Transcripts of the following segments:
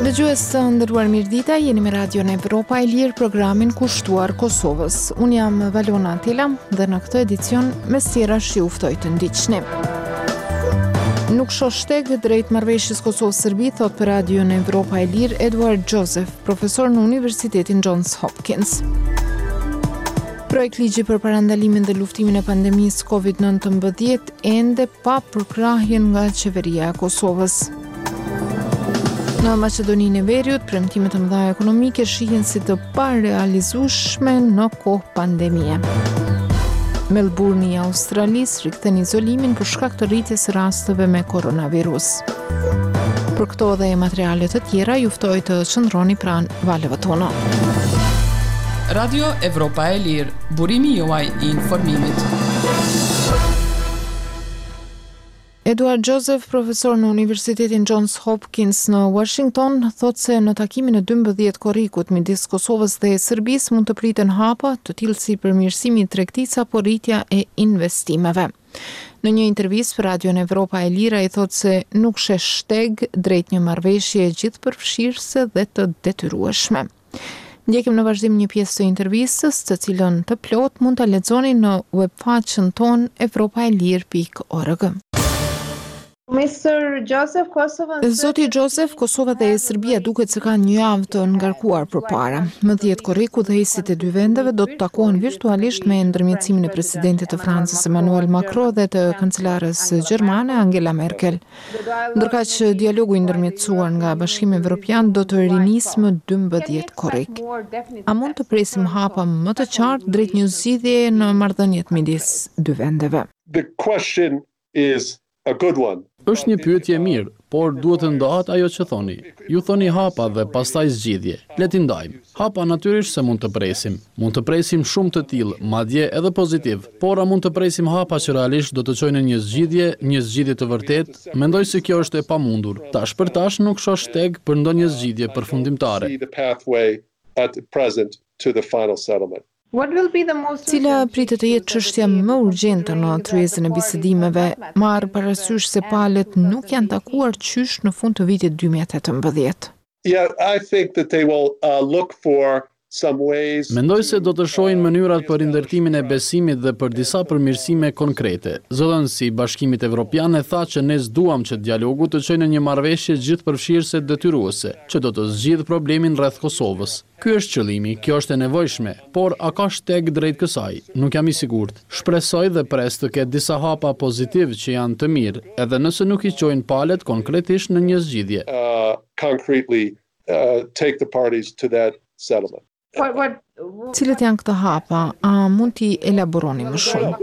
Dëgjues të nderuar mirëdita, jeni me Radion Evropa e Lirë, programin kushtuar Kosovës. Unë jam Valona Atila dhe në këtë edicion mes tjerash ju ftoj të ndiqni. Nuk shoh shteg drejt marrëveshjes Kosovë-Serbi, thot për Radion Evropa e Lirë Edward Joseph, profesor në Universitetin Johns Hopkins. Projekt ligji për parandalimin dhe luftimin e pandemisë COVID-19 ende pa përkrahjen nga qeveria e Kosovës. Në Maqedoninë e Veriut, premtimet të mëdha ekonomike shihen si të parealizueshme në kohë pandemie. Melbourne i Australisë rikthen izolimin për shkak të rritjes së rasteve me koronavirus. Për këto dhe materiale të tjera, ju ftoj të qëndroni pranë valëve tona. Radio Evropa e Lirë, burimi juaj i informimit. Edward Joseph, profesor në Universitetin Johns Hopkins në Washington, thot se në takimin e 12 korrikut midis Kosovës dhe Serbisë mund të priten hapa të tillë si përmirësimi i tregtisë apo rritja e investimeve. Në një intervistë për Radion Evropa e Lira i thot se nuk sheh shteg drejt një marrëveshje gjithëpërfshirëse dhe të detyrueshme. Ndjekim në vazhdim një pjesë të intervistës, të cilën të plot mund ta lexoni në webfaqen tonë europaelir.org. Zoti Joseph, Kosova dhe Serbia duket se kanë një javë të ngarkuar përpara. Më 10 korriku dhe hesit e dy vendeve do të takohen virtualisht me ndërmjetësimin e presidentit të Francës Emmanuel Macron dhe të kancelares gjermane Angela Merkel. Ndërkaq që dialogu i ndërmjetësuar nga Bashkimi Evropian do të rinisë më 12 korrik. A mund të presim hapa më të qartë drejt një zgjidhjeje në marrëdhëniet midis dy vendeve? The question is a good one. Është një pyetje mirë, por duhet të ndahet ajo që thoni. Ju thoni hapa dhe pastaj zgjidhje. Le t'i ndajmë. Hapa natyrisht se mund të presim. Mund të presim shumë të tillë, madje edhe pozitiv. Por a mund të presim hapa që realisht do të çojnë një zgjidhje të vërtetë? Mendoj se kjo është e pamundur. Tash për tash nuk shoh shteg për ndonjë zgjidhje përfundimtare. Cila pritet të jetë çështja më urgjente në tryezën e bisedimeve, marrë parasysh se palët nuk janë takuar qysh në fund të vitit 2018? Mendoj se do të shohin mënyrat për rindërtimin e besimit dhe për disa përmirësime konkrete. Zëdhënësi i Bashkimit Evropian e tha që ne s'duam që dialogu të çojë në një marrëveshje gjithëpërfshirëse detyruese, që do të zgjidhë problemin rreth Kosovës. Ky është qëllimi, kjo është e nevojshme, por a ka shteg drejt kësaj? Nuk jam i sigurt. Shpresoj dhe pres të ketë disa hapa pozitiv që janë të mirë, edhe nëse nuk i çojnë palët konkretisht në një zgjidhje. Take the parties to that settlement. Cilët janë këto hapa? A mund t'i elaboroni më shumë?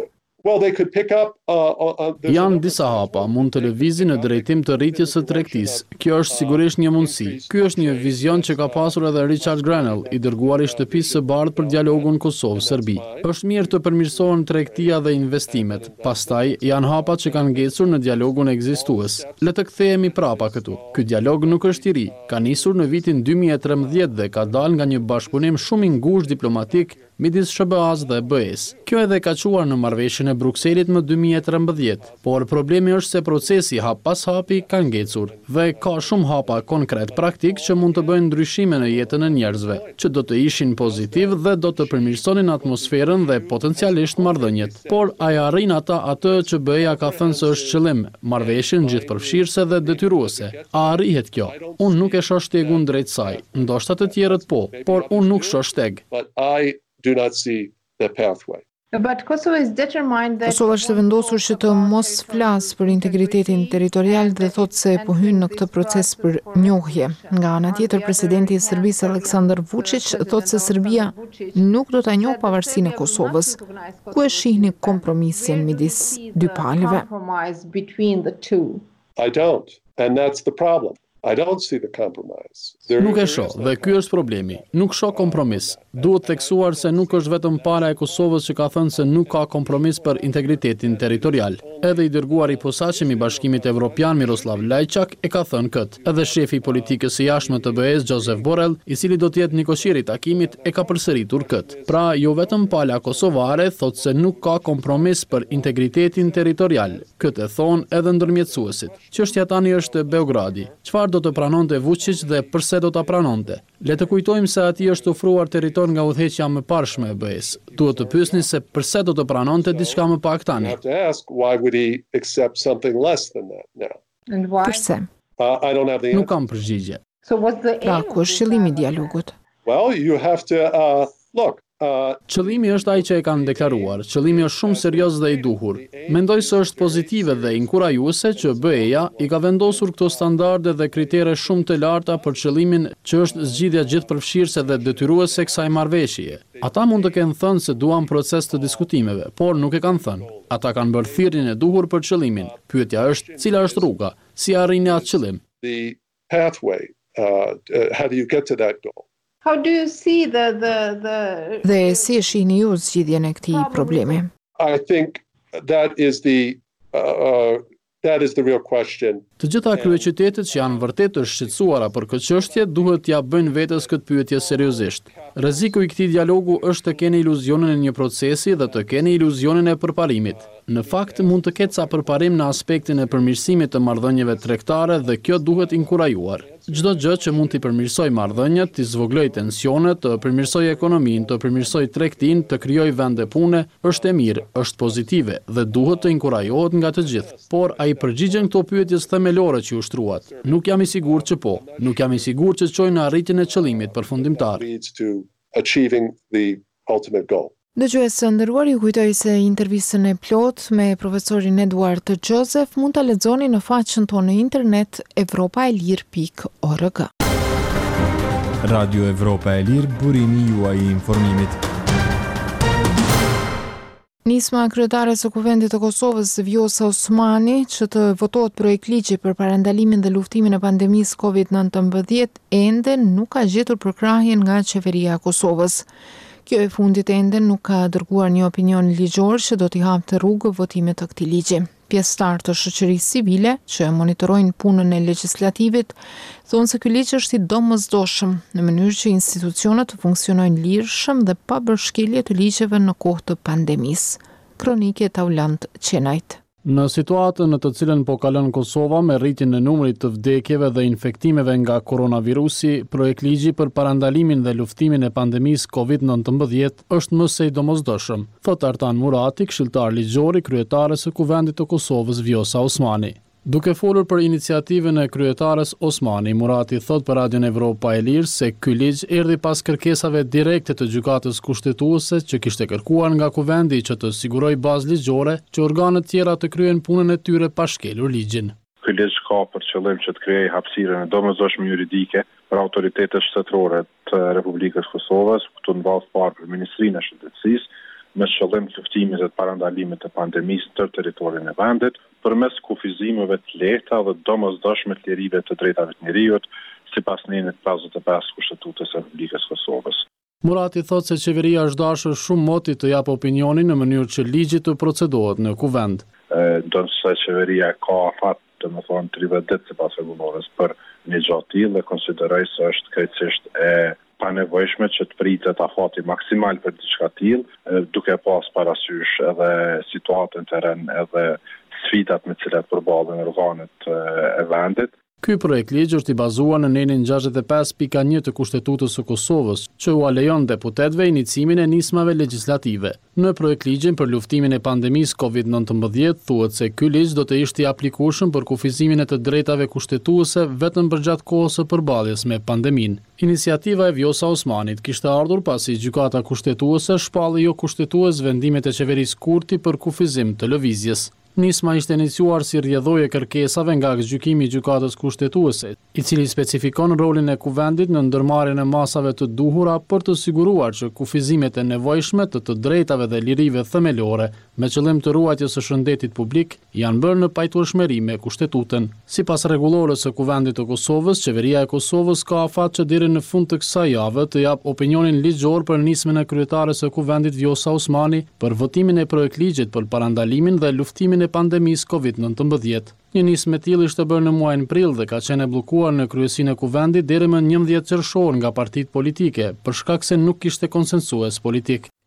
Janë disa hapa, mund të lëvizin në drejtim të rritjes së tregtisë. Kjo është sigurisht një mundësi. Ky është një vizion që ka pasur edhe Richard Grenell, i dërguari i Shtëpisë së Bardhë për dialogun Kosovë-Serbi. Është mirë të përmirësohen tregtia dhe investimet. Pastaj janë hapa që kanë ngecur në dialogun ekzistues. Le të kthehemi prapa këtu. Ky dialog nuk është i ri. Ka nisur në vitin 2013 dhe ka dalë nga një bashkëpunim shumë i ngushtë diplomatik midis SBA-s dhe BE-s. Kjo edhe ka çuar në marrëveshjen e Brukselit më 2013, por problemi është se procesi hap pas hapi ka ngecur dhe ka shumë hapa konkret praktik që mund të bëjnë ndryshime në jetën e njerëzve, që do të ishin pozitiv dhe do të përmirësonin atmosferën dhe potencialisht marrëdhëniet. Por a ja arrin ata atë që BE-ja ka thënë se është qëllim, marrëveshjen gjithëpërfshirëse dhe detyruese? A arrihet kjo? Unë nuk e shoh shtegun drejt saj. Ndoshta të tjerët po, por unë nuk shoh shteg. Do not see the pathway. Kosova është vendosur që të mos flasë për integritetin territorial dhe thot se po hyn në këtë proces për njohje. Nga ana tjetër, presidenti i Serbisë Aleksandar Vučić thot se Serbia nuk do ta njohë pavarësinë e Kosovës. Ku e shihni kompromisin midis dy palëve? I don't, and that's the problem. I don't see the compromise. Nuk e shoh, dhe ky është problemi. Nuk shoh kompromis. Duhet theksuar se nuk është vetëm pala e Kosovës që ka thënë se nuk ka kompromis për integritetin territorial. Edhe i dërguari i posaçëm i Bashkimit Evropian Miroslav Lajçak e ka thënë këtë. Edhe shefi i politikës së jashtme të BE-s Joseph Borrell, i cili do të jetë nikoshiri i takimit, e ka përsëritur këtë. Pra, jo vetëm pala kosovare thotë se nuk ka kompromis për integritetin territorial. Këtë e thonë edhe ndërmjetësuesit. Çështja tani është Beogradi. Çfarë do të pranonte Vučić dhe pse do ta pranonte. Le të kujtojmë se atij është ofruar territor nga udhëheqja më parshme e BE-s. Duhet të pyesni se pse do të pranonte diçka më pak tani. Përse? Nuk kam përgjigje. Pra, ku është qëllimi i dialogut? Qëllimi është ai që e kanë deklaruar. Qëllimi është shumë serioz dhe i duhur. Mendoj se është pozitive dhe inkurajuese që BE-ja i ka vendosur këto standarde dhe kritere shumë të larta për qëllimin që është zgjidhja gjithëpërfshirëse dhe detyruese e kësaj marrëveshjeje. Ata mund të kenë thënë se duan proces të diskutimeve, por nuk e kanë thënë. Ata kanë bërë thirrjen e duhur për qëllimin. Pyetja është, cila është rruga? Si arrini atë qëllim? How do you see Dhe si e shihni ju zgjidhjen e këtij problemi? I think that is the real question. Të gjitha kryeqytetet që janë vërtet të shqetësuara për këtë çështje duhet t'ia bëjnë vetes këtë pyetje seriozisht. Rreziku i këtij dialogu është të keni iluzionin e një procesi dhe të keni iluzionin e përparimit. Në fakt mund të ketë sa përparim në aspektin e përmirësimit të marrëdhënieve tregtare dhe kjo duhet inkurajuar. Çdo gjë që mund t'i përmirësoj marrëdhëniet, t'i zvogëloj tensionet, të përmirësoj ekonominë, të përmirësoj tregtinë, të krijoj vende pune, është e mirë, është pozitive dhe duhet të inkurajohet nga të gjithë. Por ai përgjigjen këto pyetjes themelore që u shtruat. Nuk jam i sigurt që po. Nuk jam i sigurt që çojnë në arritjen e qëllimit përfundimtar. Dëgjuesë nderuar, ju kujtoj se intervistën e plot me profesorin Eduard Joseph mund ta lexoni në faqen tonë në internet evropaelir.org. Radio Evropa e Lirë, burimi juaj i informimit. Nisma kryetare së Kuvendit të Kosovës Vjosa Osmani që të votohet projekt ligji për parandalimin dhe luftimin e pandemisë COVID-19 ende nuk ka gjetur përkrahjen nga qeveria e Kosovës. Kjo e fundit ende nuk ka dërguar një opinion ligjor që do t'i hapte rrugë votimit të këtij ligji. Pjesëtarë të shoqërisë civile që monitorojnë punën e legjislativit thonë se ky ligj është i domosdoshëm në mënyrë që institucionet të funksionojnë lirshëm dhe pa bërë shkelje të ligjeve në kohë të pandemisë. Kronike Taulant Qenajt. Në situatën në të cilën po kalon Kosova me rritjen e numrit të vdekjeve dhe infektimeve nga koronavirusi, projekt ligji për parandalimin dhe luftimin e pandemisë COVID-19 është më së domosdoshëm, thot Artan Murati, këshilltar ligjor i kryetares së Kuvendit të Kosovës Vjosa Osmani. Duke folur për iniciativën e kryetares Osmani, Murati thot për Radion Evropa e Lirë se ky ligj erdhi pas kërkesave direkte të gjykatës kushtetuese që kishte kërkuar nga kuvendi që të sigurojë bazë ligjore që organet tjera të kryejnë punën e tyre pa shkelur ligjin. Ky ligj ka për qëllim që të krijojë hapësirën e domosdoshme juridike për autoritetet shtetërore të Republikës Kosovës, këtu në bazë parë për Ministrinë e Shëndetësisë, me qëllim të luftimit dhe parandalimit të pandemisë në territorin e vendit, përmes kufizimeve të lehta dhe domosdoshme të lirive të drejtave të njerëzit, sipas nenit 55 Kushtetutës së Republikës Kosovës. Murati thot se qeveria është dashur shumë moti të jap opinionin në mënyrë që ligji të procedohet në kuvend. Ndonse qeveria ka afat, domethënë 30 ditë sipas rregullores për një gjatë tillë dhe konsideroj se është krejtësisht e panevojshme që të pritet afati maksimal për diçka tillë, duke pas parasysh edhe situatën terren edhe sfidat me të cilat përballen organet e vendit. Ky projekt ligj është i bazuar në nenin 65.1 të Kushtetutës së Kosovës, që u lejon deputetëve iniciimin e nismave legjislative. Në projekt ligjin për luftimin e pandemisë COVID-19 thuhet se ky ligj do të ishte i aplikueshëm për kufizimin e të drejtave kushtetuese vetëm përgjatë kohës së përballjes me pandeminë. Iniciativa e Vjosa Osmanit kishte ardhur pasi gjykata kushtetuese shpalli jo kushtetues vendimet e qeverisë Kurti për kufizim të lëvizjes. Nisma ishte iniciuar si rrjedhoje kërkesave nga gjykimi i gjykatës kushtetuese, i cili specifikon rolin e kuvendit në ndërmarrjen e masave të duhura për të siguruar që kufizimet e nevojshme të drejtave dhe lirive themelore me qëllim të ruajtjes së shëndetit publik janë bërë në pajtueshmëri me Kushtetutën. Sipas rregullores së Kuvendit të Kosovës, qeveria e Kosovës ka afat që deri në fund të kësaj jave të jap opinionin ligjor për nismën e kryetares së Kuvendit Vjosa Osmani për votimin e projekt ligjit për parandalimin dhe luftimin e pandemisë COVID-19. Një nismë e tillë ishte bërë në muajin prill dhe ka qenë bllokuar në kryesinë e kuvendit deri më 11 qershor nga partitë politike, për shkak se nuk kishte konsensues politik.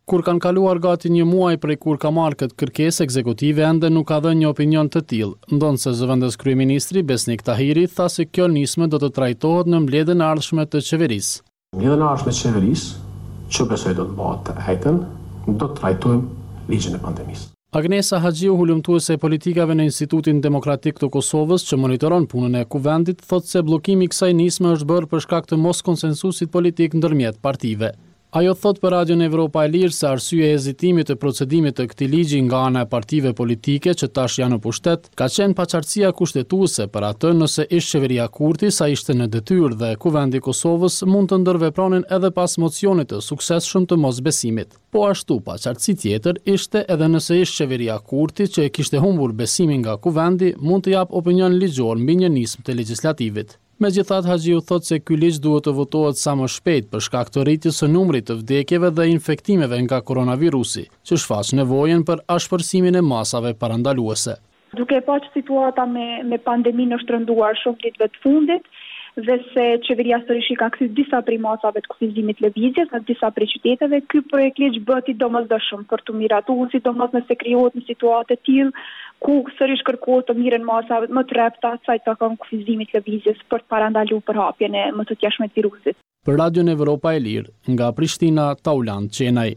Kur kanë kaluar gati një muaj prej kur ka marrë këtë kërkesë ekzekutive, ende nuk ka dhënë një opinion të tillë. Ndonse zëvendës kryeministri Besnik Tahiri tha se kjo nismë do të trajtohet në mbledhjen e ardhshme të qeverisë. Mbledhjen e ardhshme të qeverisë, që besoj do të bëhet të hejtën, do të trajtojmë ligjin e pandemisë. Agnesa Haxhiu, hulumtuese e politikave në Institutin Demokratik të Kosovës, që monitoron punën e kuvendit, thotë se bllokimi i kësaj nisme është bërë për shkak të mos konsensusit politik ndërmjet partive. Ajo thot për Radion Evropa e Lirë se arsye e hezitimit të procedimit të këtij ligji nga ana e partive politike që tash janë në pushtet ka qenë paqartësia kushtetuese për atë nëse ish qeveria Kurti sa ishte në detyrë dhe kuvendi i Kosovës mund të ndërvepronin edhe pas mocionit të suksesshëm të mosbesimit. Po ashtu paqartësi tjetër ishte edhe nëse ish qeveria Kurti që e kishte humbur besimin nga kuvendi mund të jap opinion ligjor mbi një nismë të legjislativit. Megjithatë, Haxhiu thotë se ky ligj duhet të votohet sa më shpejt për shkak të rritjes së numrit të vdekjeve dhe infektimeve nga koronavirusi, që shfaq nevojën për ashpërsimin e masave parandaluese. Duke pa që situata me pandeminë është rënduar shumë ditëve të fundit, dhe se qeveria sërish ka kthyr disa prej masave të kufizimit lëvizjes në disa prej qyteteve, ky projekt ligj bëhet i domosdoshëm për të miratuar, sidomos nëse krijohet në situatë të tillë ku sërish kërkohet të miren masave më të rrepta sa i takon kufizimit lëvizjes për të parandaluar përhapjen e më të tjashme të virusit. Për Radion Evropa e Lirë, nga Prishtina, Tauland Qenaj.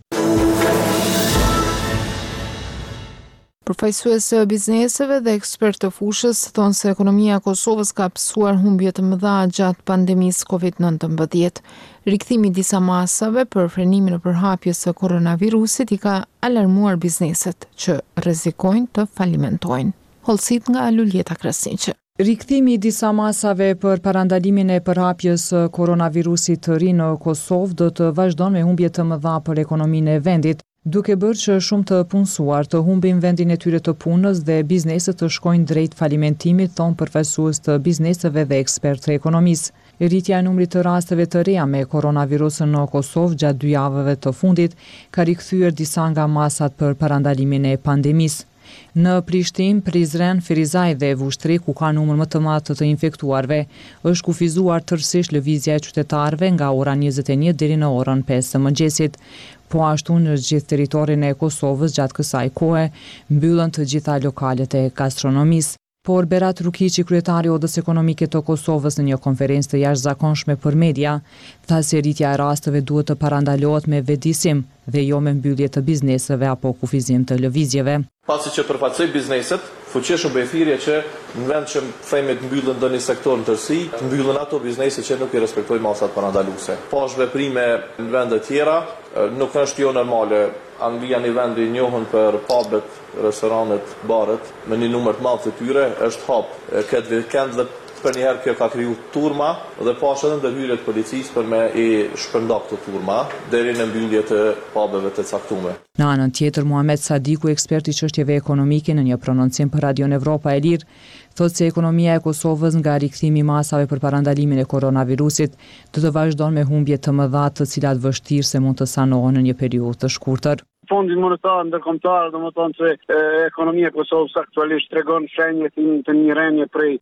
Përfaqësues e bizneseve dhe ekspertë të fushës thonë se ekonomia e Kosovës ka pësuar humbje të mëdha gjatë pandemisë COVID-19. Rikthimi i disa masave për frenimin e përhapjes së koronavirusit i ka alarmuar bizneset që rrezikojnë të falimentojnë. Hollësit nga Luljeta Krasniqi. Rikthimi i disa masave për parandalimin e përhapjes së koronavirusit të ri në Kosovë do të vazhdon me humbje të mëdha për ekonominë e vendit, duke bërë që shumë të punësuar të humbin vendin e tyre të punës dhe bizneset të shkojnë drejt falimentimit, thonë përfaqësues të bizneseve dhe ekspertë të ekonomisë. Rritja e numrit të rasteve të reja me koronavirusën në Kosovë gjatë 2 javëve të fundit ka rikthyer disa nga masat për parandalimin e pandemisë. Në Prishtinë, Prizren, Ferizaj dhe Vushtri, ku ka numër më të madh të infektuarve, është kufizuar tërësisht lëvizja e qytetarëve nga ora 21 deri në orën 5 të mëngjesit. Po ashtu në gjithë territorin e Kosovës gjatë kësaj kohe mbyllën të gjitha lokalet e gastronomisë. Por Berat Rukiqi, kryetari i Odës Ekonomike të Kosovës, në një konferencë të jashtëzakonshme për media, tha se rritja e rasteve duhet të parandalohet me vedisim dhe jo me mbyllje të bizneseve apo kufizim të lëvizjeve. Pasi që përfaqësoj bizneset, fuqishëm bëj thirrje që në vend që themi të mbyllën ndonjë sektor në tërësi, të mbyllën ato biznese që nuk i respektojnë masat parandaluese. Po është veprime në vende të tjera, nuk është jo normale. Anglia një vend i njohur për pubet, restoranet, baret, me një numër të madh të tyre, është hap këtë vikend dhe për njëherë kjo ka kriju turma dhe pas edhe ndërhyrje të policisë për me i shpërnda këtë turma deri në mbyllje të pubeve të caktuara. Në anën tjetër, Muhamet Sadiku, ekspert i çështjeve ekonomike, në një prononcim për Radion Evropa e Lirë, thotë se ekonomia e Kosovës nga rikthimi i masave për parandalimin e koronavirusit do të vazhdon me humbje të mëdha, të cilat vështirë se mund të sanohen në një periudhë të shkurtër. Fondi monetar ndërkombëtar, domethënë se ekonomia e Kosovës aktualisht tregon shenje të një rënje prej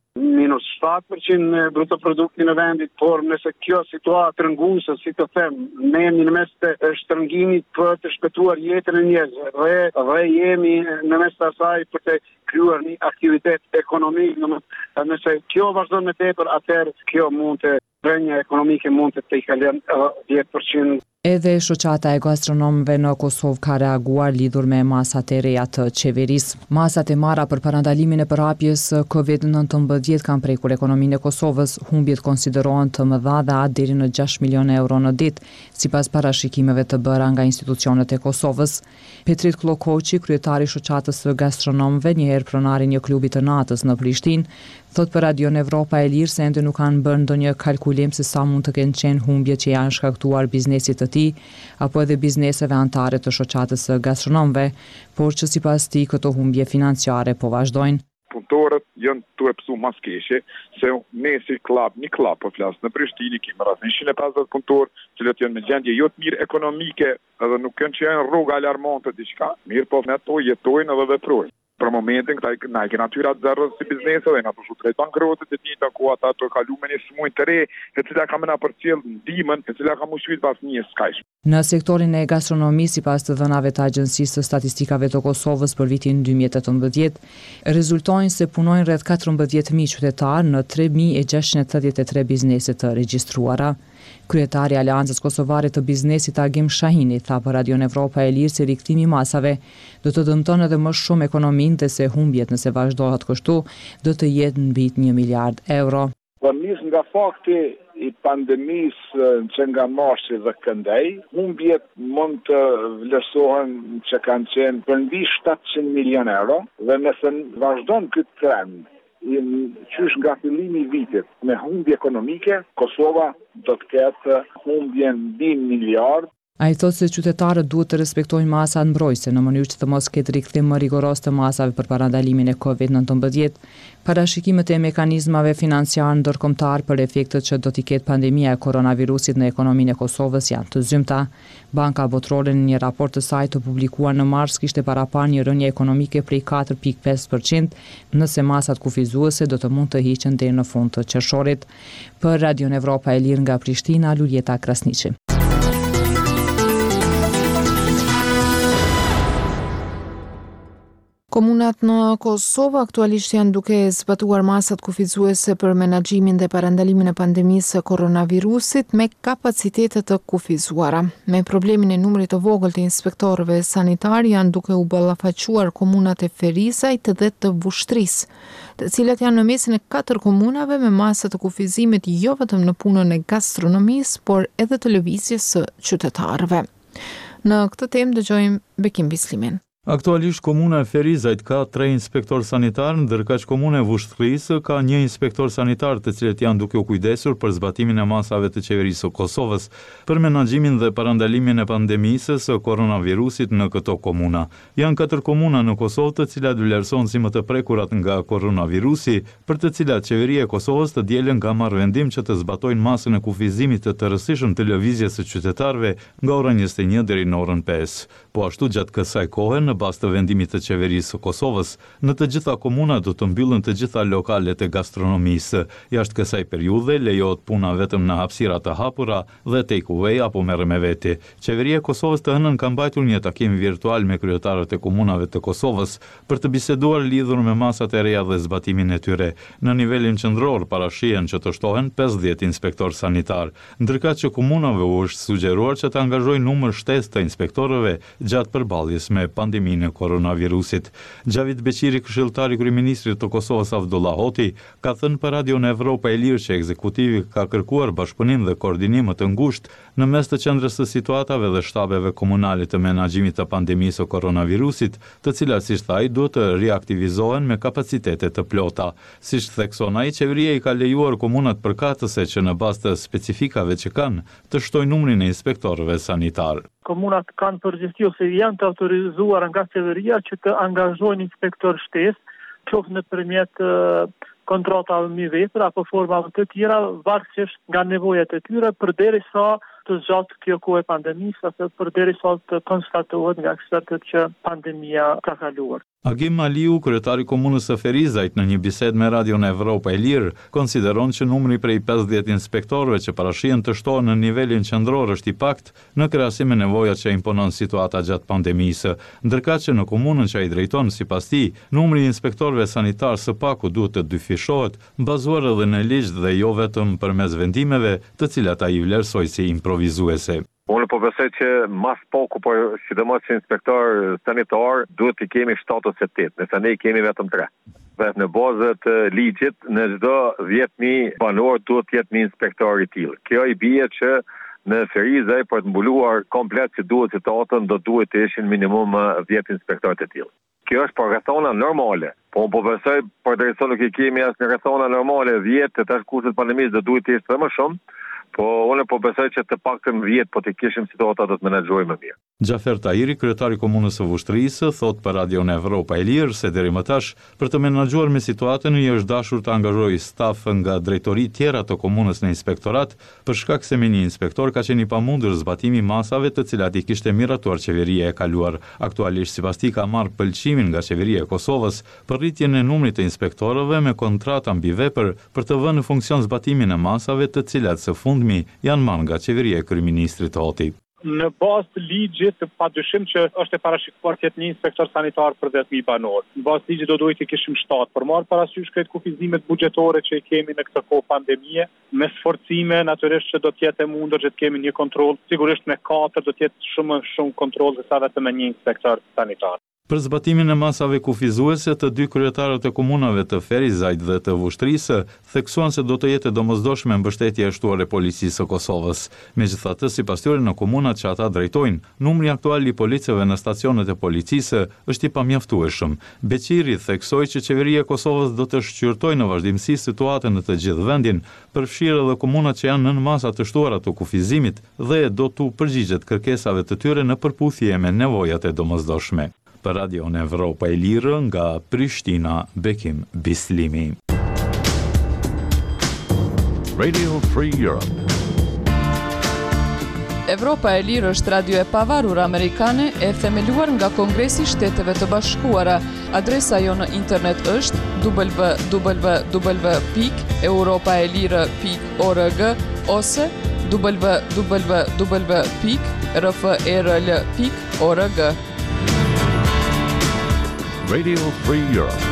-7% në bruto produktin e vendit, por nëse kjo situatë rënguese, si të them, ne jemi në mes të shtrëngimit për të shpëtuar jetën e njerëzve dhe jemi në mes të asaj për të krijuar një aktivitet ekonomik, domethënë nëse kjo vazhdon me tepër, atëherë kjo mund të rënja ekonomike mund të kalojë 10%. Edhe shoqata e gastronomëve në Kosovë ka reaguar lidhur me masat e reja të qeverisë. Masat e marra për parandalimin e përhapjes COVID-19 kanë prekur ekonominë e Kosovës, humbjet konsiderohen të mëdha dhe atë deri në 6 milion euro në ditë, sipas parashikimeve të bëra nga institucionet e Kosovës. Petrit Klokoçi, kryetari i shoqatës së gastronomëve, njëherë pronari i një klubi të natës në Prishtinë, thot për Radion Evropa e Lirë se ende nuk kanë bërë ndonjë kalkulim se sa mund të kenë qenë humbjet që janë shkaktuar biznesit të tij apo edhe bizneseve anëtare të shoqatës së gastronomëve, por që sipas tij këto humbje financiare po vazhdojnë. Punëtorët janë të pësu mas keqe, se ne si një klub po flas në Prishtinë kemi rreth 150 punëtorë, që janë me gjendje jo të mirë ekonomike, edhe nuk kanë që janë rrugë alarmante diçka, mirë po ne ato jetojnë edhe veprojnë. Për momentin na kena natyrat zero si bizneseve, na të drejt bankrotit të njëjta ku ata të kaluar një smujë të re, e cila ka mëna përcjell ndihmën, e cila ka mushyt pas një skajsh. Në sektorin e gastronomisë, sipas të dhënave të Agjencisë së Statistikave të Kosovës për vitin 2018, rezultojnë se punojnë rreth 14.000 qytetarë në 3.683 biznese të regjistruara. Kryetari i Aleancës Kosovare të Biznesit Agim Shahini tha për Radio Evropa e Lirë se rikthimi i masave do të dëmton edhe më shumë ekonominë dhe se humbjet nëse vazhdohet kështu do të jetë mbi 1 miliard euro. Nis nga fakti i pandemisë që nga Marsi dhe Këndej, humbjet mund të vlerësohen që kanë qenë për mbi 700 milion euro dhe nëse vazhdon këtë trend qysh nga fillimi i vitit me humbje ekonomike, Kosova do të ketë humbje mbi 1 miliard. Ai thotë se qytetarët duhet të respektojnë masat mbrojtëse në mënyrë që të mos ketë rikthim më rigoros të masave për parandalimin e COVID-19. Parashikimet e mekanizmave financiar ndërkombëtar për efektet që do t'i ketë pandemia e koronavirusit në ekonominë e Kosovës janë të zymta. Banka Botërore në një raport të saj të publikuar në mars kishte parapar një rënje ekonomike prej 4.5%, nëse masat kufizuese do të mund të hiqen deri në fund të qershorit. Për Radio Evropa e Lirë nga Prishtina, Luljeta Krasniqi. Komunat në Kosovë aktualisht janë duke zbatuar masat kufizuese për menaxhimin dhe parandalimin e pandemisë së koronavirusit me kapacitete të kufizuara. Me problemin e numrit të vogël të inspektorëve sanitar janë duke u ballafaquar komunat e Ferizajt dhe të Vushtrisë, të cilat janë në mesin e 4 komunave me masa të kufizimit jo vetëm në punën e gastronomisë, por edhe të lëvizjes së qytetarëve. Në këtë temë dëgjojmë Bekim Bislimin. Aktualisht komuna e Ferizajt ka 3 inspektor sanitar, ndërkaq komuna e Vushtrisë ka 1 inspektor sanitar, të cilët janë duke u kujdesur për zbatimin e masave të qeverisë së Kosovës për menaxhimin dhe parandalimin e pandemisë së koronavirusit në këto komuna. Janë 4 komuna në Kosovë të cilat vlerësohen si më të prekurat nga koronavirusi, për të cilat qeveria e Kosovës të dielën ka marrë vendim që të zbatojnë masën e kufizimit të rëndësishëm të lëvizjes së qytetarëve nga ora 21 deri në orën 5. Po ashtu gjatë kësaj kohe, në bazë të vendimit të qeverisë së Kosovës, në të gjitha komunat do të mbyllen të gjitha lokalet e gastronomisë. Jashtë kësaj periudhe lejohet puna vetëm në hapësira të hapura dhe take away apo merr me veti. Qeveria e Kosovës të hënën ka mbajtur një takim virtual me kryetarët e komunave të Kosovës për të biseduar lidhur me masat e reja dhe zbatimin e tyre. Në nivelin qendror parashihen që të shtohen 50 inspektor sanitar, ndërkaq që komunave u është sugjeruar që të angazhojnë numër shtesë të inspektorëve gjatë përballjes me pandeminë e koronavirusit. Xhavit Beqiri, këshilltari i kryeministrit të Kosovës Avdullah Hoti, ka thënë për Radio Evropa e Lirë që ekzekutivi ka kërkuar bashkëpunim dhe koordinim të ngushtë në mes të qendrës së situatave dhe shtabeve komunale të menaxhimit të pandemisë së koronavirusit, të cilat siç thaj duhet të riaktivizohen me kapacitete të plota. Siç thekson ai, qeveria i ka lejuar komunat përkatëse që në bazë të specifikave që kanë të shtojnë numrin e inspektorëve sanitar. Komunat kanë përgjegjësi ose janë të autorizuar nga qeveria që të angazhojnë inspektor shtesë, qoftë nëpërmjet kontratave me vepra apo formave të tjera, varësisht nga nevojat e tyre, përderisa të zgjatë kjo kohë e pandemisë, ose përderisa të konstatohet nga ekspertët që pandemia ka kaluar. Agim Aliu, kryetari komunës së Ferizajt, në një bisedë me Radio Evropa e Lirë, konsideron që numri prej 50 inspektorëve që parashihen të shtohen në nivelin qendror është i pakt në krahasim me nevojat që imponon situata gjatë pandemisë, ndërkaq që në komunën që ai drejton, sipas tij, numri i inspektorëve sanitar së paku duhet të dyfishohet, bazuar edhe në ligj dhe jo vetëm përmes vendimeve, të cilat ai vlerësoi si improvizuese. Unë po besoj që mas poku, por sidomos që inspektor sanitar, duhet të kemi 7 ose 8, nëse ne i kemi vetëm 3. Dhe në bazë të ligjit, në çdo 10.000 banor duhet të jetë një inspektor i tillë. Kjo i bie që në Ferizaj për të mbuluar komplet që duhet citatën, do duhet të ishin minimum 10 inspektorë të tillë. Kjo është për rrethona normale. Po besoj përderisa nuk i kemi as në rrethona normale 10, të tash kushtet pandemisë do duhet të ishte më shumë. Po unë po besoj që të paktën 10 po të kishim situata do të menaxhojmë më mirë. Xhafer Tahiri, kryetari i komunës së Vushtrrisë, thot për Radion Evropa e Lirë se deri më tash për të menaxhuar me situatën i është dashur të angazhojë staf nga drejtori tjera të komunës në inspektorat, për shkak se me një inspektor ka qenë i pamundur zbatimi masave të cilat i kishte miratuar qeveria e kaluar. Aktualisht sipas tij ka marrë pëlqimin nga qeveria e Kosovës për rritjen e numrit të inspektorëve me kontrata mbivepër për të vënë në funksion zbatimin e masave të cilat së fundmi janë marrë nga qeveria e kryeministrit Hoti. Në bazë të ligjit, padyshim që është e parashikuar të jetë një inspektor sanitar për 10.000 banor. Në bazë të ligjit do duhet të kishim 7, por marrë parasysh këtë kufizimet buxhetore që i kemi në këtë kohë pandemie, me sforcime natyrisht që do të jetë e mundur që të kemi një kontroll, sigurisht me 4 do të jetë shumë kontroll se sa vetëm me një inspektor sanitar. Për zbatimin e masave kufizuese, të dy kryetarët e komunave të Ferizajt dhe të Vushtrrisë theksuan se do të jetë domosdoshme mbështetja e shtuar e policisë së Kosovës. Megjithatë, sipas tyre në komunat që ata drejtojnë, numri aktual i policëve në stacionet e policisë është i pamjaftueshëm. Beqiri theksoi që qeveria e Kosovës do të shqyrtojë në vazhdimsi situatën në të gjithë vendin, përfshirë edhe komunat që janë nën masa të shtuara të kufizimit dhe do t'u përgjigjet kërkesave të tyre në përputhje me nevojat e domosdoshme. Për Radion Evropa e Lirë nga Prishtina, Bekim Bislimi. Radio Free Europe. Evropa e Lirë është radio e pavarur amerikane e themeluar nga Kongresi i Shteteve të Bashkuara. Adresa jo në internet është www.europaelire.org ose www.rfrl.org. Radio Free Europe.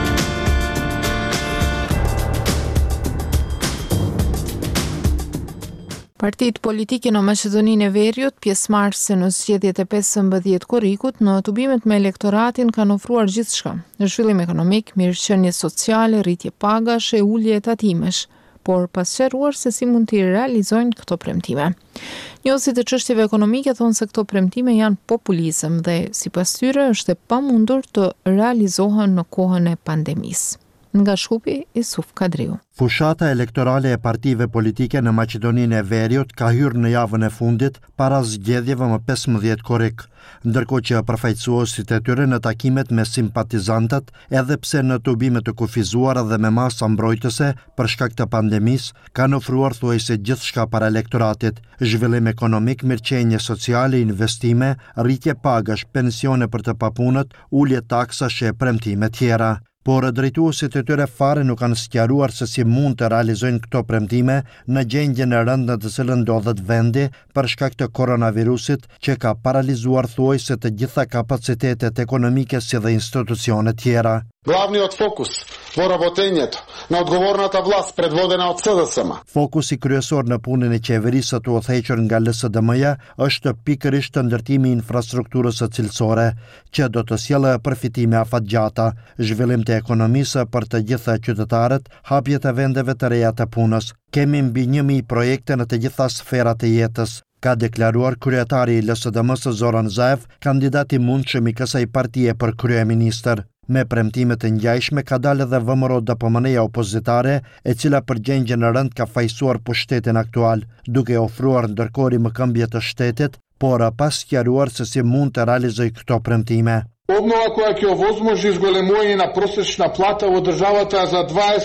Partitë politike në Maqedoninë e Veriut, pjesëmarrëse në zgjedhjet e 15 korrikut, në tubimet me elektoratin kanë ofruar gjithçka: zhvillim ekonomik, mirëqenie sociale, rritje pagash e ulje tatimesh, por pas sqaruar se si mund të realizojnë këto premtime. Njohësit e çështjeve ekonomike thonë se këto premtime janë populizëm dhe sipas tyre është e pamundur të realizohen në kohën e pandemisë. Nga Shkupi, Isuf Kadriu. Fushata elektorale e partive politike në Maqedoninë e Veriut ka hyrë në javën e fundit para zgjedhjeve më 15 korrik, ndërkohë që përfaqësuesit e tyre në takimet me simpatizantët, edhe pse në tubimet të kufizuara dhe me masa mbrojtëse për shkak të pandemisë, kanë ofruar thuajse gjithçka para elektoratit: zhvillim ekonomik, mirëqenie sociale, investime, rritje pagash, pensione për të papunët, ulje taksash e premtime tjera. Por drejtuesit e tyre fare nuk kanë sqaruar se si mund të realizojnë këto premtime në gjendjen e rëndë në të cilën ndodhet vendi për shkak të koronavirusit që ka paralizuar thuajse të gjitha kapacitetet ekonomike si dhe institucione tjera. Главниот фокус во работењето на одговорната власт предводена од СДСМ. Fokusi kryesor në punën e qeverisë të udhëhequr nga LSDM-ja është pikërisht ndërtimi i infrastrukturës së cilësore, që do të sjellë përfitime afatgjata, zhvillim të ekonomisë për të gjitha qytetarët, hapje të vendeve të reja të punës. Kemi mbi 1000 projekte në të gjitha sferat e jetës, ka deklaruar kryetari i LSDM-së Zoran Zaev, kandidat i mundshëm i kësaj partie për kryeministër. Me premtime të ngjajshme ka dalë edhe VMRO DPMN-ja opozitare, e cila për gjendjen e rënd ka fajsuar pushtetin aktual, duke ofruar ndërkohëri mëkëmbje të shtetit, por pas sqaruar se si mund të realizojë këto premtime. Обнова која ќе овозможи зголемување на просечна плата во државата за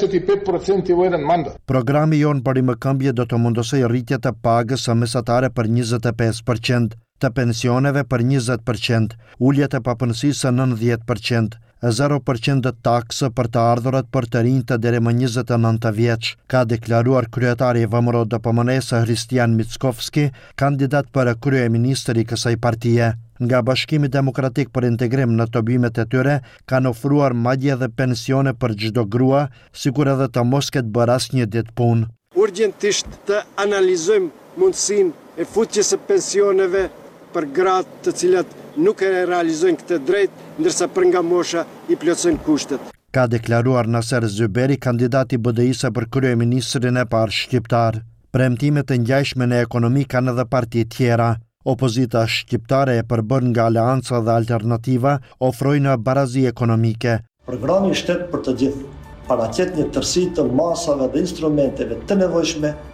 25% во еден мандат. Programi jon për mëkëmbje do të mundësoj rritje të pagës së mesatare për 25%, të pensioneve për 20%, ulje të papunësisë 90%, 0% taksë për të ardhurat për të rinjtë deri më 29 vjeç, ka deklaruar kryetari i VMRO DPMN-s Hristijan Mickovski, kandidat për kryeministër i kësaj partie. Nga Bashkimi Demokratik për Integrim në tubimet e tyre kanë ofruar madje edhe pensione për çdo grua, sikur edhe të mos ketë bërë asnjë ditë punë. Urgjentisht të analizojmë mundësinë e futjes së pensioneve për gratë të cilat nuk e realizojnë këtë drejt, ndërsa për nga mosha i plotësojnë kushtet. Ka deklaruar Naser Zyberi, kandidati BDI-së për kryeministrin e parë shqiptar. Premtimet e ngjajshme në ekonomi kanë edhe parti tjera. Opozita shqiptare e përbërë nga Aleanca dhe Alternativa ofrojnë barazi ekonomike. Programi Shtet për të gjithë paraqet një tërësi të masave dhe instrumenteve të nevojshme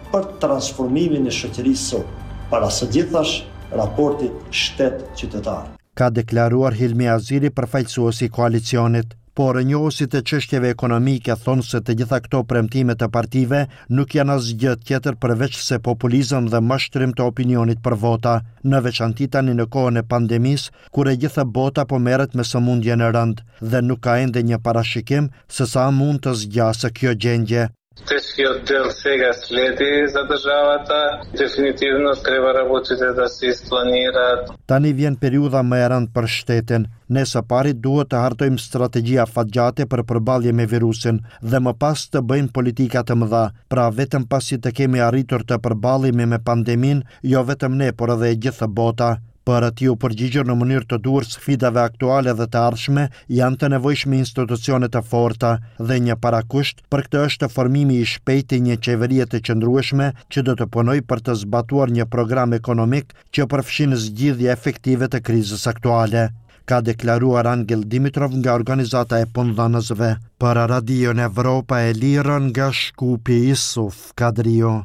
për transformimin e shoqërisë sot, para së gjithash raportit shtet-qytetar. Ka deklaruar Hilmi Aziri, përfaqësuesi i koalicionit, por njohësit e çështjeve ekonomike thonë se të gjitha këto premtime të partive nuk janë asgjë tjetër përveç se populizëm dhe mashtrim të opinionit për vota, në veçanti tani në kohën e pandemisë, kur e gjitha bota po merret me sëmundje në rënd dhe nuk ka ende një parashikim se sa mund të zgjasë kjo gjendje. Отдел сега следи за държавата. Дефинитивно трябва работите да се изпланират. Tani vjen periudha më e rëndë për shtetin. Ne së pari duhet të hartojmë strategjia fatgjate për përballje me virusin dhe më pas të bëjmë politika të mëdha. Pra vetëm pasi të kemi arritur të përballemi me pandemin, jo vetëm ne, por edhe e gjithë bota. Për të u përgjigjur në mënyrë të duhur sfidave aktuale dhe të ardhshme, janë të nevojshme institucione të forta dhe një parakusht për këtë është formimi i shpejtë i një qeverie të qëndrueshme që do të punojë për të zbatuar një program ekonomik që përfshin zgjidhje efektive të krizës aktuale, ka deklaruar Angel Dimitrov nga organizata e punëdhënësve. Për Radion Evropa e Lirën nga Shkupi, Isuf Kadrio.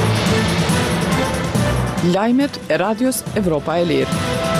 Lajmet e Radios Evropa e Lirë.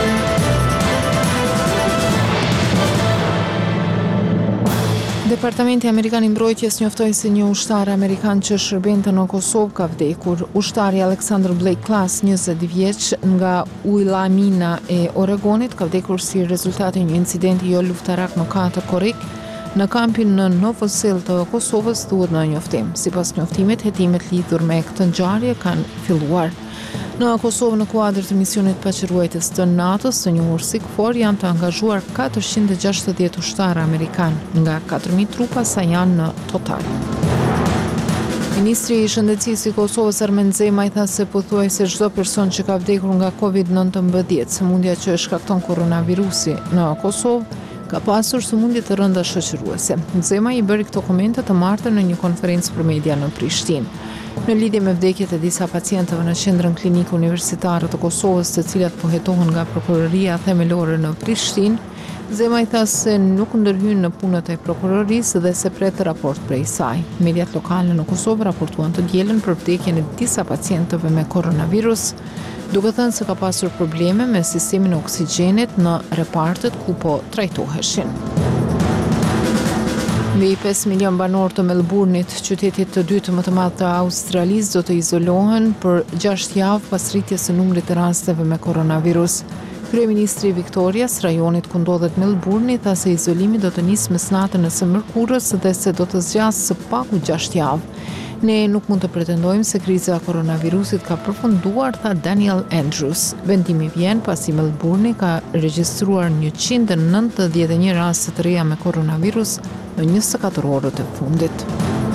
Departamenti Amerikan i Mbrojtjes njoftoi se një ushtar amerikan që shërbente në Kosovë ka vdekur. Ushtari Alexander Blake Klass, 20 vjeç, nga Ujlamina e Oregonit, ka vdekur si rezultati një incidenti jo luftarak në katër korrik në kampin në Novosel të Kosovës, thuhet në njoftim. Sipas njoftimit, hetimet lidhur me këtë ngjarje kanë filluar. Në Kosovë, në kuadër të misionit paqëruajtjes të NATO-s, të njohur si KFOR, janë të angazhuar 460 ushtarë amerikan, nga 4.000 trupa sa janë në total. Ministri i Shëndetësisë i Kosovës Armen Zema i tha se pothuajse çdo person që ka vdekur nga COVID-19, sëmundja që e shkakton koronavirusi në Kosovë, ka pasur sëmundje të rënda shoqëruese. Zema i bëri këto komente të martën në një konferencë për media në Prishtinë. Në lidhje me vdekjet e disa pacientëve në qendrën klinike universitare të Kosovës, të cilat po hetohen nga prokuroria themelore në Prishtinë, Zema i tha se nuk ndërhyn në punët e prokurorisë dhe se pret raport prej saj. Mediat lokale në Kosovë raportuan të dielën për vdekjen e disa pacientëve me koronavirus, duke thënë se ka pasur probleme me sistemin e oksigjenit në repartet ku po trajtoheshin. Mbi 5 milion banor të Melbourne-it, qytetit të dytë më të madh të Australisë, do të izolohen për 6 javë pas rritjes së numrit të rasteve me koronavirus. Kryeministri Victorias, rajonit ku ndodhet Melbourne, tha se izolimi do të nisë mesnatën e së mërkurës dhe se do të zgjasë së paku 6 javë. Ne nuk mund të pretendojmë se kriza e koronavirusit ka përfunduar, tha Daniel Andrews. Vendimi vjen pasi Melbourne ka regjistruar 191 raste të reja me koronavirus në 24 orët e fundit.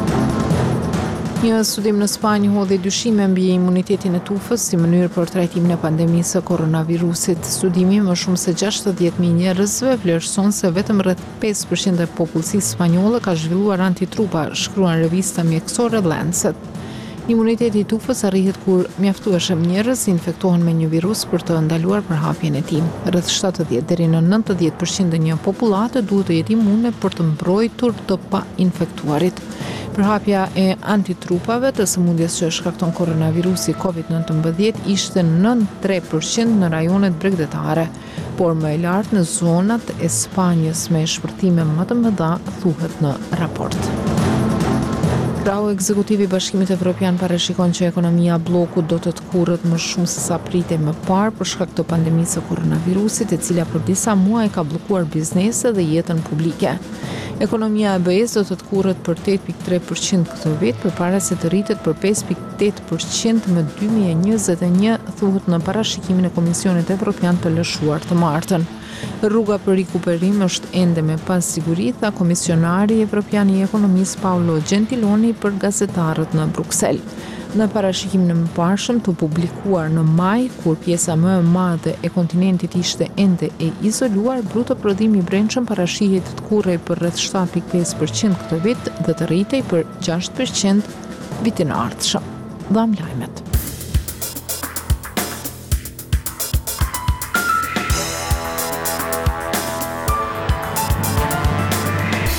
Një studim në Spanjë hodhi dyshime mbi imunitetin e tufës si mënyrë për trajtimin e pandemisë së koronavirusit. Studimi më shumë se 60.000 njerëzve vlerëson se vetëm rreth 5% e popullsisë spanjolle ka zhvilluar antitrupa, shkruan revista mjekësore Lancet. Imuniteti i tufës arrihet kur mjaftueshëm njerëz infektohen me një virus për të ndaluar përhapjen e tij. Rreth 70 deri në 90% e një popullate duhet të jetë imune për të mbrojtur të pa infektuarit. Përhapja e antitrupave të sëmundjes që shkakton koronavirusi COVID-19 ishte 93% në rajonet bregdetare, por më e lartë në zonat e Spanjës me shpërthime më të mëdha, thuhet në raport. Krau ekzekutivi i Bashkimit Evropian parashikon që ekonomia bllokut do të kurrët më shumë se sa pritej më parë për shkak të pandemisë së koronavirusit, e cila për disa muaj ka bllokuar bizneset dhe jetën publike. Ekonomia e BE-s do të kurrët për 8.3% këtë vit, përpara se të rritet për 5.8% më 2021, thuhet në parashikimin e Komisionit Evropian të lëshuar të martën. Rruga për rikuperim është ende me pasiguri, tha komisionari evropian i ekonomisë Paolo Gentiloni për gazetarët në Bruksel. Në parashikimin e mëparshëm të publikuar në maj, kur pjesa më e madhe e kontinentit ishte ende e izoluar, bruto prodhimi i brendshëm parashihet të kurrej për rreth 7.5% këtë vit dhe të rritej për 6% vitin e ardhshëm. Dham lajmet.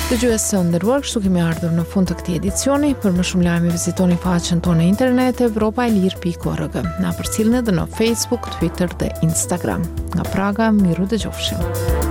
Dëgjues së nderuar, kështu kemi ardhur në fund të këtij edicioni. Për më shumë lajme vizitoni faqen tonë në internet evropailir.org. Na përcjellni edhe në Facebook, Twitter dhe Instagram. Nga Praga, miru dëgjofshim.